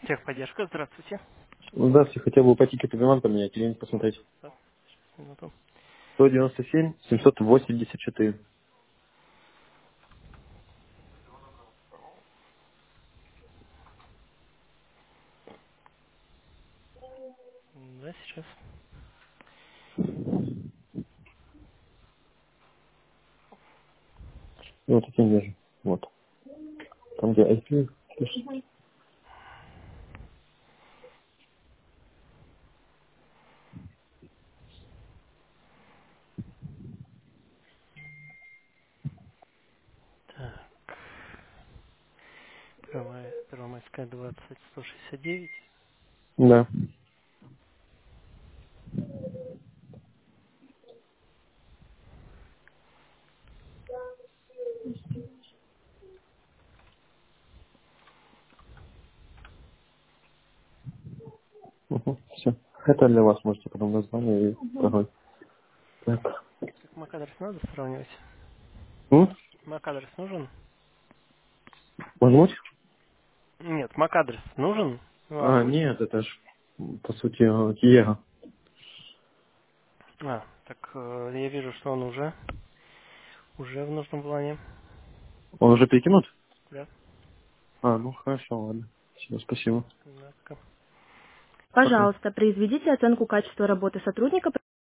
Техподдержка, здравствуйте. Здравствуйте, хотел бы по тикету Билан поменять или посмотреть. Да, минуту. 197 784. Да, сейчас. Ну, вот этим вижу. Вот. Там, где IP. Так, Первомайская 20, 169. Да. Все. Это для вас, можете потом название и пароль. Так. Так, MAC-адрес надо сравнивать? М? MAC-адрес нужен? Возьмуть? Нет, MAC-адрес нужен А, вам? нет, это ж, по сути, Киера. Так, я вижу, что он уже в нужном плане. Он уже перекинут? Да, А, ну хорошо, ладно. Все, спасибо. да, пока. Пока. Пожалуйста, произведите оценку качества работы сотрудника